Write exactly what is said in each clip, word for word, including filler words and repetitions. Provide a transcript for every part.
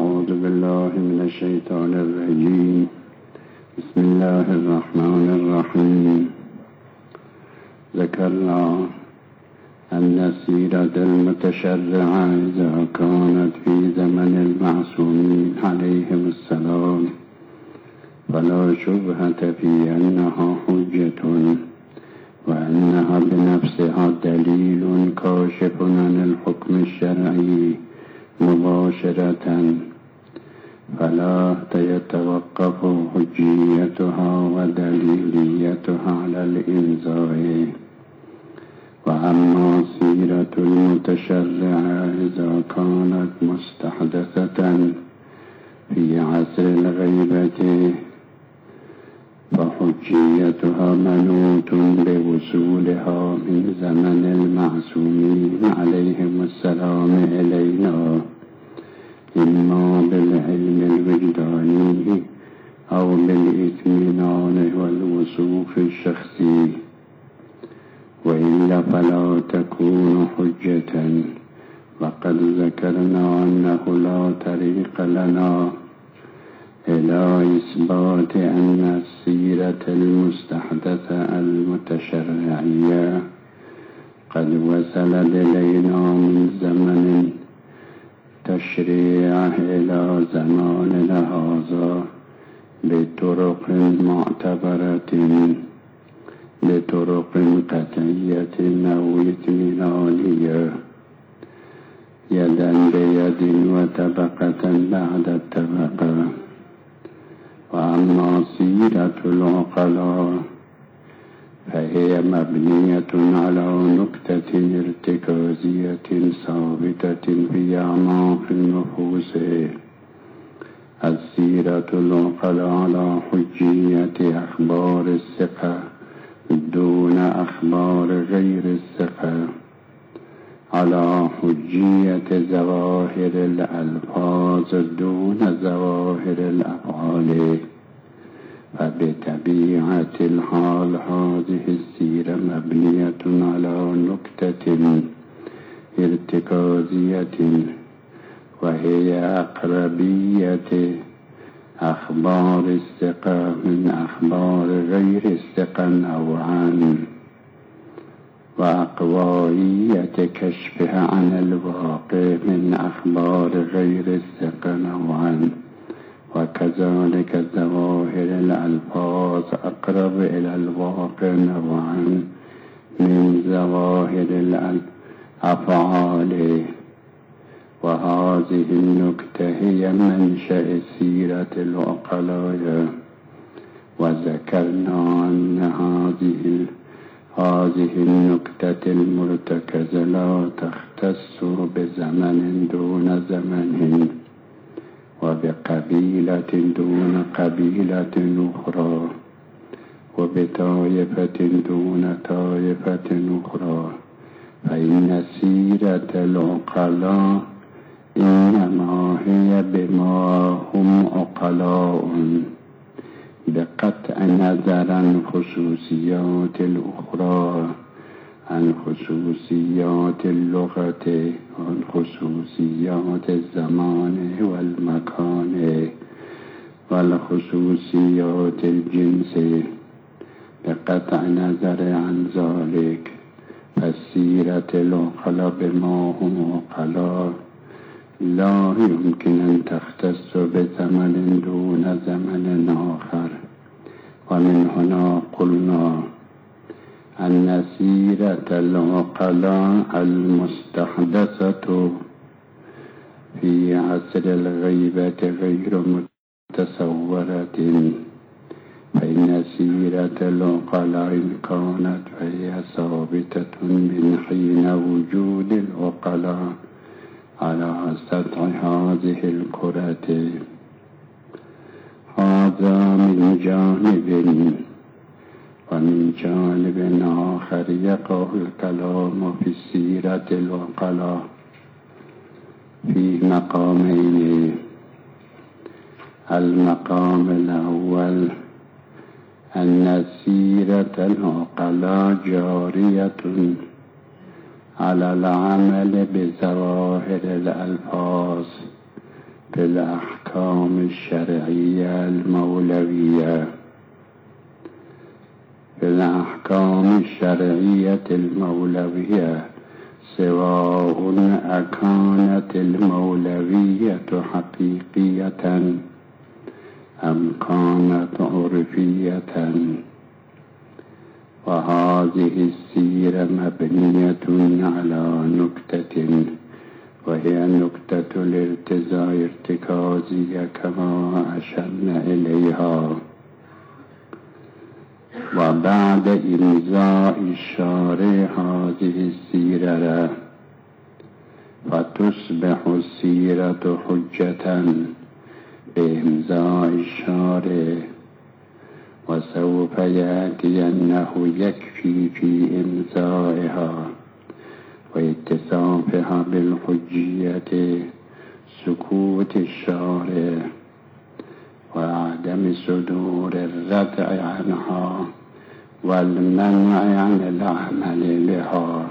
أعوذ بالله من الشيطان الرجيم. بسم الله الرحمن الرحيم. ذكرنا أن السيرة المتشرعة إذا كانت في زمن المعصومين عليهم السلام فلا شبهة في أنها حجة، وأنها بنفسها دليل كاشف عن الحكم الشرعي مباشرة، فلا يتوقف حجيتها ودليليتها على الإنزاء. وأما السيرة المتشرعة إذا كانت مستحدثة في عصر الغيبة فحجيتها منوط بوصولها من زمن المعصومين عليهم السلام إلينا، إما بالعلم الوجداني أو بالإطمئنان والوثوق الشخصي، وإلا فلا تكون حجة. وقد ذكرنا أنه لا طريق لنا إلى إثبات أن السيرة المستحدثة المتشرعية قد وصلت إلينا من زمن تشريع إلى زماننا هذا بطرق معتبرة بطرق قطعية أو اطمئنانية، يدا بيد وطبقة بعد الطبقة. وأما سيرة العقلاء فهي مبنية على نكتة ارتكازية ثابتة في أعماق النفوس. السيرة العقلاء على حجية أخبار الثقة دون أخبار غير الثقة، على حجية ظواهر الألفاظ دون ظواهر الأفعال. فبطبيعة الحال هذه السيرة مبنية على نكتة ارتكازية، وهي أقربية أخبار الثقة من أخبار غير الثقة نوعا، وأقوائية كشفها عن الواقع من أخبار غير الثقة نوعا. وكذلك ظواهر الألفاظ أقرب إلى الواقع نوعا من ظواهر الأفعال. وهذه النكتة هي منشأ سيرة العقلاء. وذكرنا أن هذه هذه النكتة المرتكزة لا تختص بزمن دون زمن، وبقبيلة دون قبيلة أخرى، وبطائفة دون طائفة أخرى. فإن سيرة العقلاء إنما هي بما هم عقلاء، بقطع نظر عن خصوصيات الأخرى، عن خصوصيات اللغة، عن خصوصيات الزمان والمكان، والخصوصيات الجنس. بقطع نظر عن ذلك فالسيرة العقلاء بما هم عقلاء لا يمكن أن تختص بزمن دون زمن آخر. ومن هنا قلنا أن سيرة العقلاء المستحدثة في عصر الغيبة غير متصورة، فإن سيرة العقلاء إن كانت فهي ثابتة من حين وجود العقلاء على سطح هذه الكرة. هذا من جانب. ومن جانب آخر يقع الكلام في سيرة العقلاء في مقامين. المقام الأول أن سيرة العقلاء جارية على العمل بظواهر الألفاظ بالأحكام الشرعية المولوية بالأحكام الشرعية المولوية سواء أكانت المولوية حقيقية أم كانت عرفية. وهذه السيرة مبنية على نكتة، وهي نكتة الارتكازية كما أشرنا إليها. وبعد إمضاء الشارع هذه السيرة فتصبح السيرة حجة بإمضاء الشارع، وسوف يأتي أنه يكفي في إمضائها واتصافها بالحجية سكوت الشارع وعدم صدور الردع عنها والمنع عن العمل بها.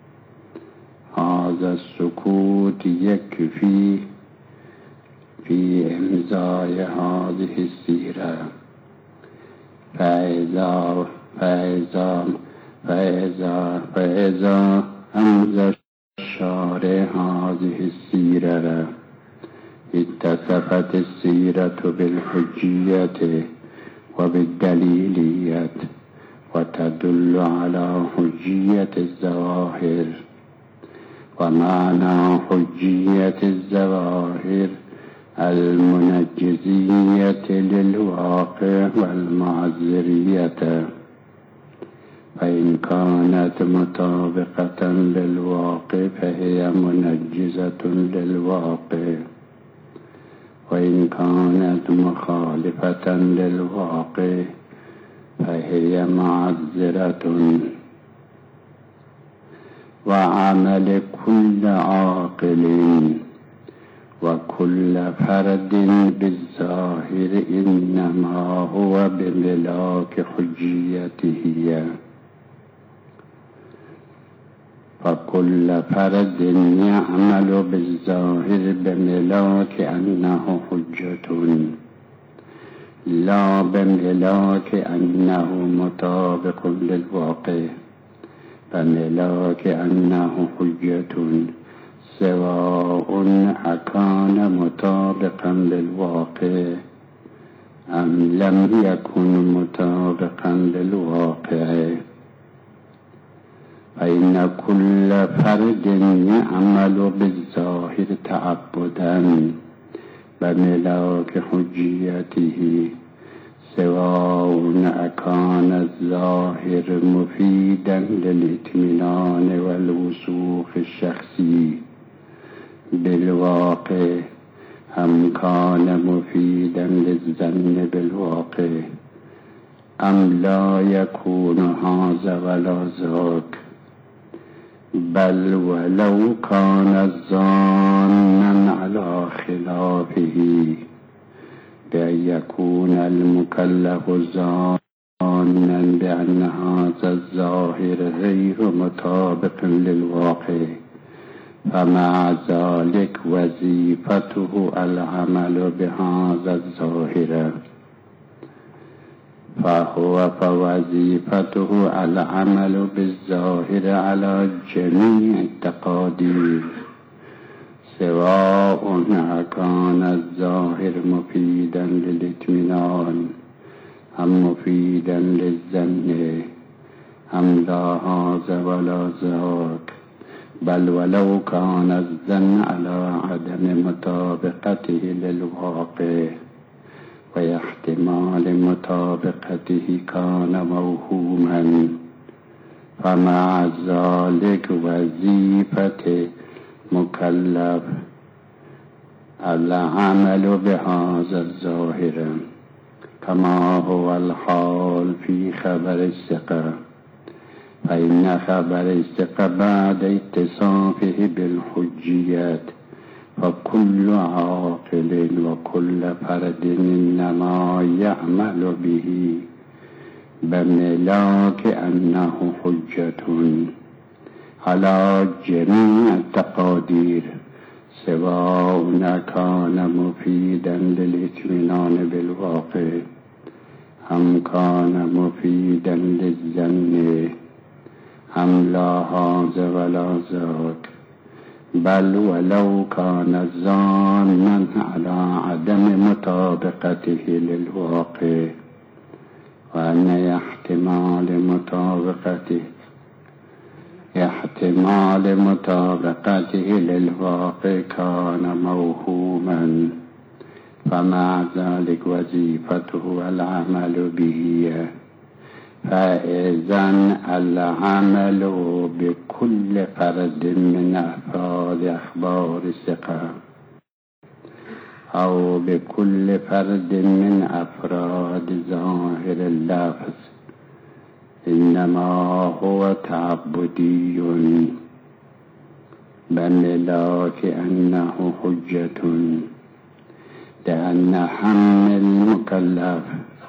هذا السكوت يكفي في إمضاء هذه السيرة. فإذا فإذا فإذا فإذا أمضى الشارع هذه السيرة اتصفت السيرة بالحجية وبالدليلية، وتدل على حجية الظواهر. ومعنى حجية الظواهر المنجزية للواقع والمعذرية، فإن كانت مطابقة للواقع فهي منجزة للواقع، وإن كانت مخالفة للواقع فهي معذرة. وعمل كل عاقل وكل فرد بالظاهر إنما هو بملاك حجيته، فكل فرد يعمل بالظاهر بملاك أنه حجة، لا بملاك أنه مطابق للواقع، بملاك أنه حجة سواء أكان مطابقا للواقع أم لم يكن مطابقا للواقع. فإن كل فرد يعمل بالظاهر تعبدا بملاك حجيته سواء أكان الظاهر مفيدا للإطمئنان والوثوق الشخصي بالواقع أم كان مفيدا للظن بالواقع، أم لا يكون هذا ولا ذاك، بل ولو كان ظانا على خلافه، بأن يكون المكلف ظانا بأن هذا الظاهر غير مطابق للواقع، فمع ذلك وظيفته العمل بهذا الظاهر، فهو فوظيفته العمل بالظاهر على جميع التقادير سواء كان الظاهر مفيدا للإطمئنان أم مفيدا للظن أم لا هذا ولا ذاك، بل ولو كان الظن على عدم مطابقته للواقع واحتمال مطابقته كان موهوما، فمع ذلك وظيفة مكلف العمل بهذا الظاهر، كما هو الحال في خبر الثقة. فإن خبر الثقة بعد اتصافه بالحجيات فكل عاقل وكل فرد إنما يعمل به بملاك أنه حجة على جميع التقادير سواء كان مفيدا للاطمئنان بالواقع أم كان مفيدا للظن أم لا هذا ولا ذاك، بل ولو كان ظانا على عدم مطابقته للواقع وأن احتمال مطابقته احتمال مطابقته للواقع كان موهوما، فمع ذلك وظيفته العمل به، فإذن العمل بكل فرد من أفراد أخبار الثقة أو بكل فرد من أفراد ظاهر اللفظ إنما هو تعبدي، بملاك أنه حجة، لأن هم المكلف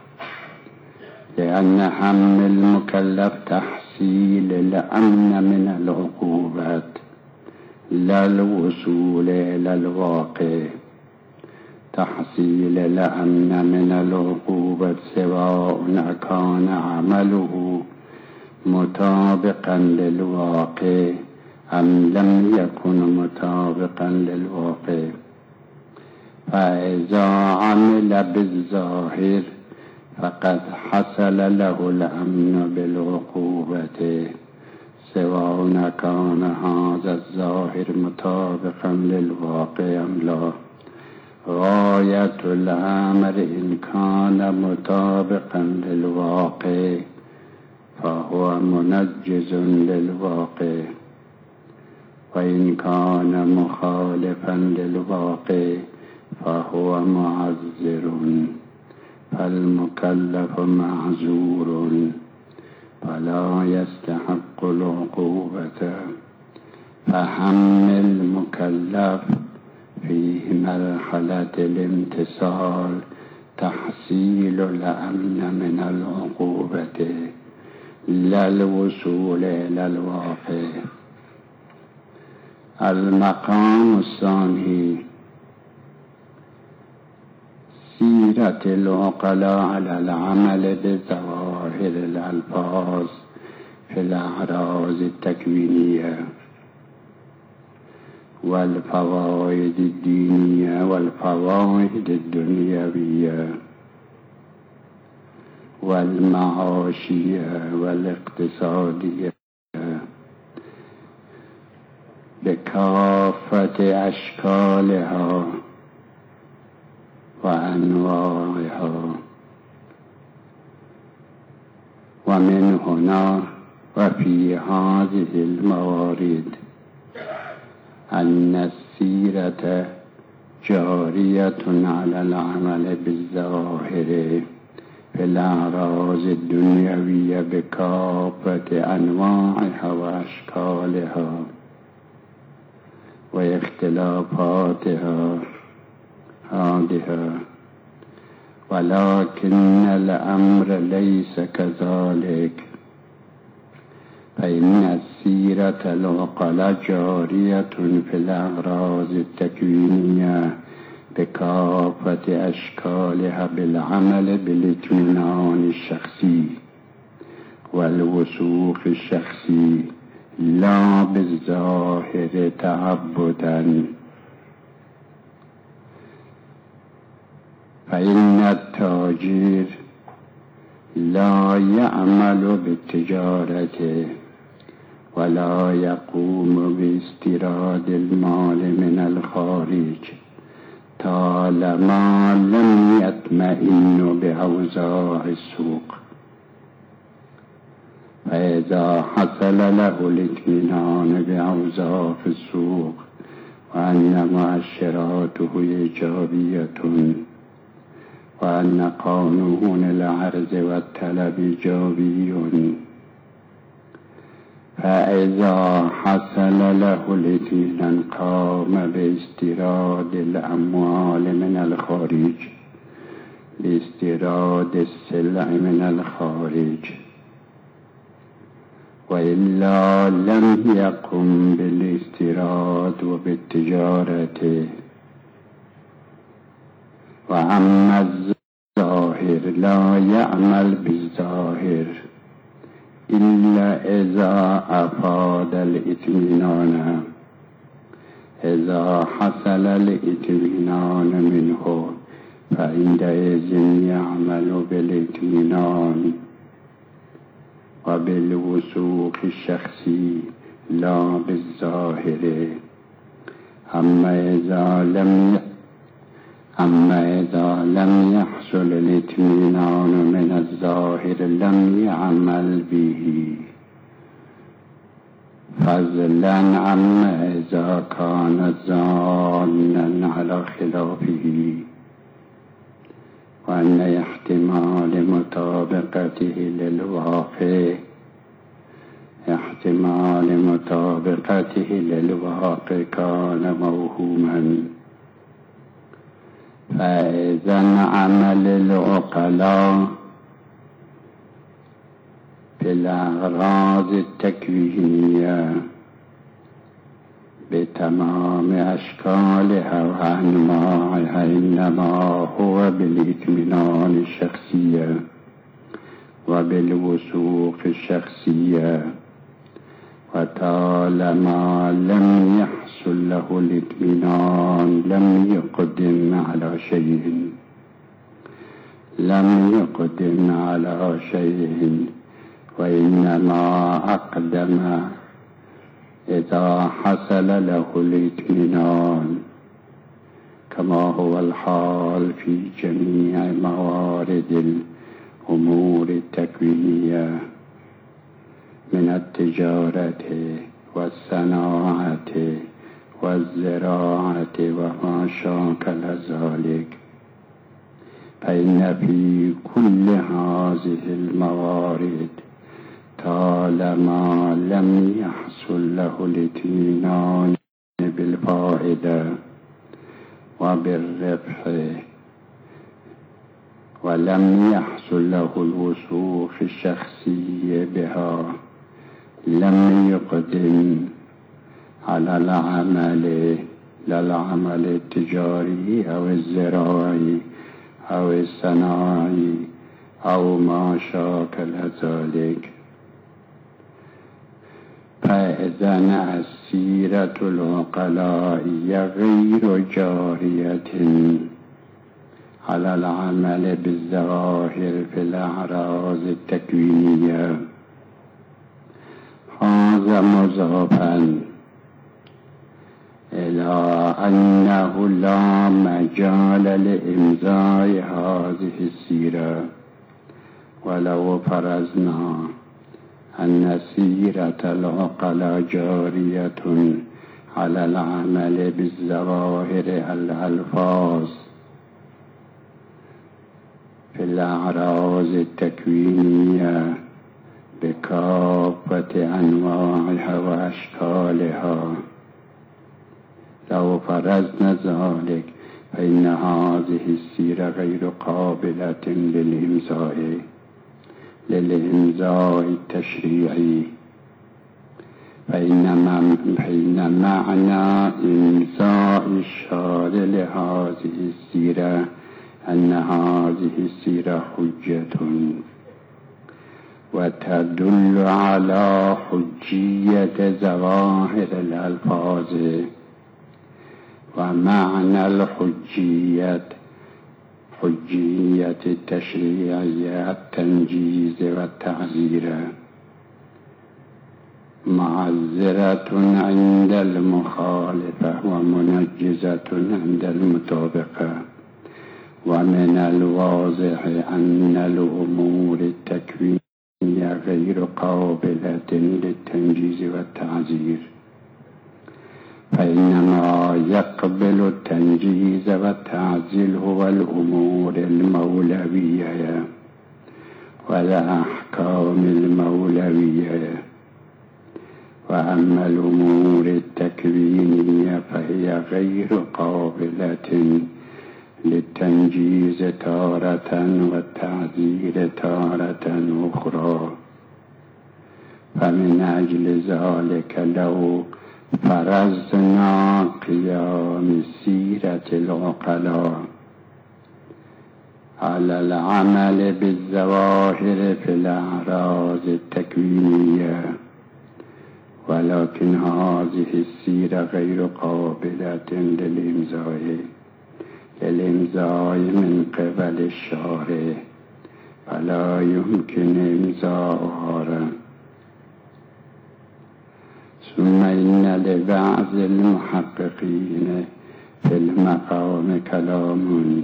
لأن هم المكلف تحصيل الأمن من العقوبات لا الوصول إلى الواقع. تحصيل الأمن من العقوبة سواء كان عمله مطابقا للواقع أم لم يكن مطابقا للواقع، فإذا عمل بالظاهر فقد حصل له الأمن بالعقوبة سواء كان هذا الظاهر مطابقا للواقع أم لا. غاية الأمر إن كان مطابقا للواقع فهو منجز للواقع، وإن كان مخالفا للواقع فهو معذر، فالمكلف معذور فلا يستحق العقوبة. فهم المكلف في مرحلة الامتثال تحصيل الأمن من العقوبة لا الوصول إلى الواقع. المقام الثاني سيرة العقلاء على العمل بظواهر الألفاظ في الأعراض التكوينية والفوائد الدينية والفوائد الدنيوية والمعاشية والاقتصادية بكافة أشكالها وأنواعها. ومن هنا وفي هذه الموارد أن السيرة جارية على العمل بالظاهر في الأعراض الدنيوية بكافة أنواعها وأشكالها واختلافاتها هذه، ولكن الأمر ليس كذلك، فإن السيرة العقلاء جارية في الأغراض التكوينية بكافة أشكالها بالعمل بالاطمئنان الشخصي والوثوق الشخصي لا بالظاهر تعبدا. فإن التاجر لا يعمل بالتجارة ولا يقوم باستيراد المال من الخارج طالما لم يطمئن بأوضاع السوق، فإذا حصل له الاطمئنان بأوضاع السوق وأن مؤشراته إيجابية وأن قانون العرض والطلب إيجابي، فإذا حصل له الاطمئنان قام باستيراد الأموال من الخارج باستيراد السلع من الخارج، وإلا لم يقم بالاستيراد وبالتجارة. وأما الظاهر لا يعمل بالظاهر إلا إذا أفاد الإطمئنان. إذا حصل الإطمئنان منه فعندئذ يعمل بالاطمئنان وبالوثوق الشخصي لا بالظاهر. أما إذا لم أما إذا لم يحصل الاطمئنان من الظاهر لم يعمل به، فضلا عما إذا كان ظانا على خلافه، وأن احتمال مطابقته للواقع احتمال مطابقته للواقع كان موهوما. فإذا عمل العقلاء في الأغراض التكوينية بتمام أشكالها وأنواعها إنما هو بالإطمئنان الشخصية وبالوثوق الشخصية. وطالما لم يحصل له الاطمئنان لم يقدم على شيء لم يقدم على شيء وإنما أقدم إذا حصل له الاطمئنان، كما هو الحال في جميع موارد الأمور التكوينية من التجارة والصناعة والزراعة وما شاكل ذلك. فإن في كل هذه الموارد طالما لم يحصل له الاطمئنان بالفائدة وبالربح ولم يحصل له الوثوق الشخصي بها لم يقدم على العمل لا العمل التجاري أو الزراعي أو الصناعي أو ما شاكل ذلك. فإذا السيرة العقلائية غير جارية على العمل بالظواهر في الأعراض التكوينية. هذا مضافا إلى أنه لا مجال لإمضاء هذه السيرة، ولو فرضنا أن سيرة العقلاء جارية على العمل بالظواهر الألفاظ في الأعراض التكوينية بكافة أنواعها وأشكالها، لو فرضنا ذلك فإن هذه السيرة غير قابلة للإمضاء للإمضاء التشريعي. فإن معنى إمضاء الشارع لهذه السيرة أن هذه السيرة حجة وتدل على حجية ظواهر الألفاظ. ومعنى الحجية حجية التشريعية التنجيز والتعزير، معذرة عند المخالفة ومنجزة عند المطابقة. ومن الواضح أن الأمور التكوينية غير قابلة للتنجيز والتعزير، فإنما يقبل التنجيز والتعزير هو الأمور المولوية والأحكام المولوية. وأما الأمور التكوينية فهي غير قابلة للتنجيز تارة والتعزير تارة أخرى. فمن أجل ذلك لو فرضنا قيام سيرة العقلاء على العمل بالظواهر في الأعراض التكوينية، ولكن هذه السيرة غير قابلة للإمضاء للإمضاء من قبل الشارع، فلا يمكن إمضاؤها. ثم إن لبعض المحققين في المقام كلام،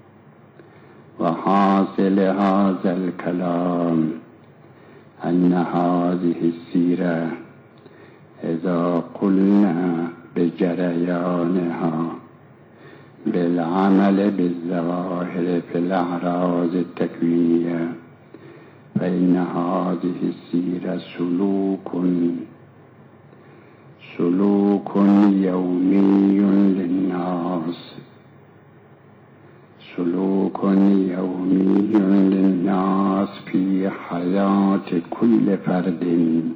وحاصل هذا الكلام أن هذه السيرة إذا قلنا بجريانها بالعمل بالظواهر في الأعراض التكوينية، فإن هذه السيرة سلوك سلوك يومي للناس سلوك يومي للناس في حياة كل فرد،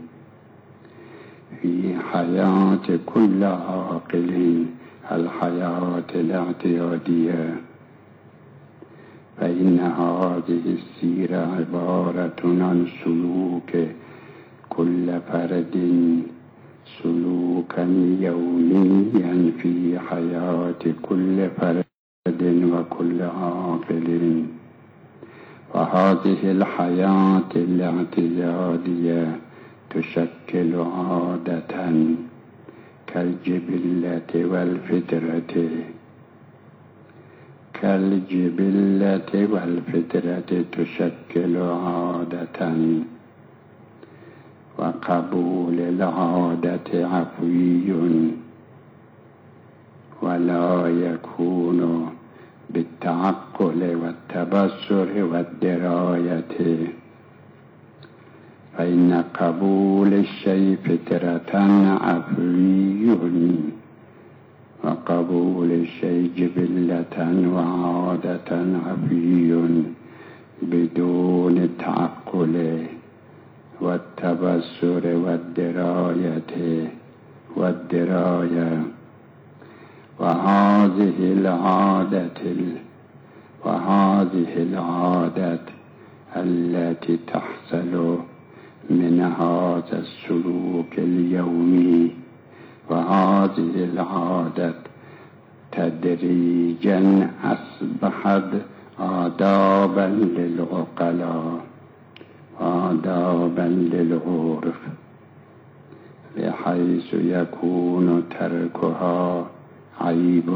في حياة كل عاقل، الحياة الاعتيادية. فإن هذه السيرة عبارة عن سلوك كل فرد سلوكا يوميا في حياة كل فرد وكل عاقل، وهذه الحياة الاعتيادية تشكل عادة كالجبلة والفطرة كالجبلة والفطرة تشكل عادة، وقبول العادة عفوي ولا يكون بالتعقل والتبصر والدراية. فإن قبول الشيء فطرة عفوي، وقبول الشيء جبلة وعادة عفوي بدون التعقل والتبصر والدراية والدراية وهذه العادة وهذه العادة التي تحصل من هذا السلوك اليومي، وهذه العادة تدريجا أصبحت آدابا للعقلاء، آدابا للعرف، بحيث يكون تركها عيب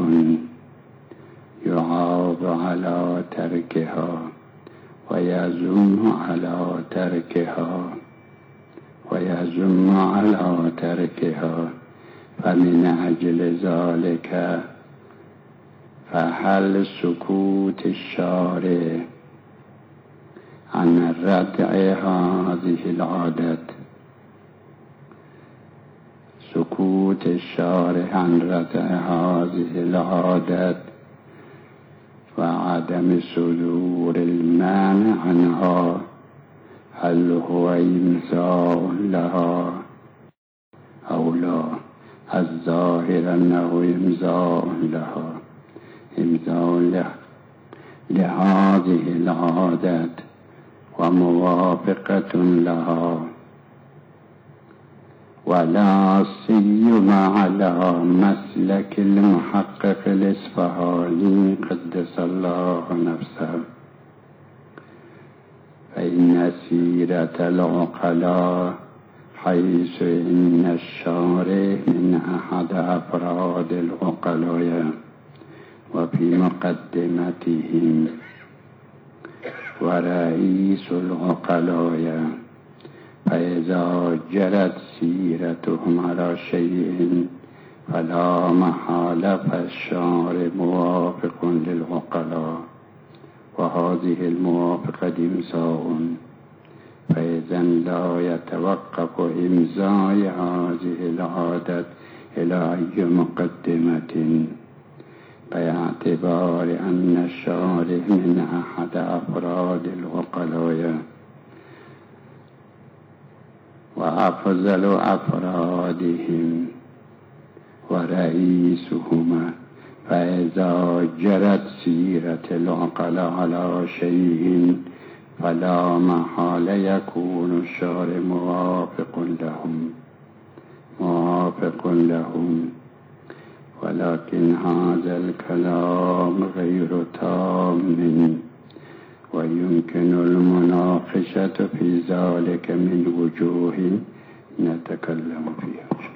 يعاب على تركها ويذم على تركها ويذم على تركها. فمن أجل ذلك فهل سكوت الشارع عن ردع هذه العادة سكوت الشارع عن ردع هذه العادة وعدم صدور المانع عنها، هل هو إمضاء لها أو لا؟ الظاهر أنه إمضاء لها إمضاء لهذه العادة وموافقة لها، ولا سيما على مسلك المحقق الإصفهاني قدس الله نفسه. فإن سيرة العقلاء حيث إن الشارع من أحد أفراد العقلاء وفي مقدمتهم ورئيس العقلاء، فإذا جرت سيرتهم على شيء فلا محالة فالشارع موافق للعقلاء، وهذه الموافقة إمضاء، فإذا لا يتوقف إمضاء هذه العادة إلى أي مقدمة، باعتبار أن الشارع من أحد أفراد العقلاء، وأفضل أفرادهم ورئيسهم، فإذا جرت سيرة العقلاء على شيء فلا محال يكون الشارع موافق لهم موافق لهم ولكن هذا الكلام غير تام، ويمكن المناقشة في ذلك من وجوه نتكلم فيها.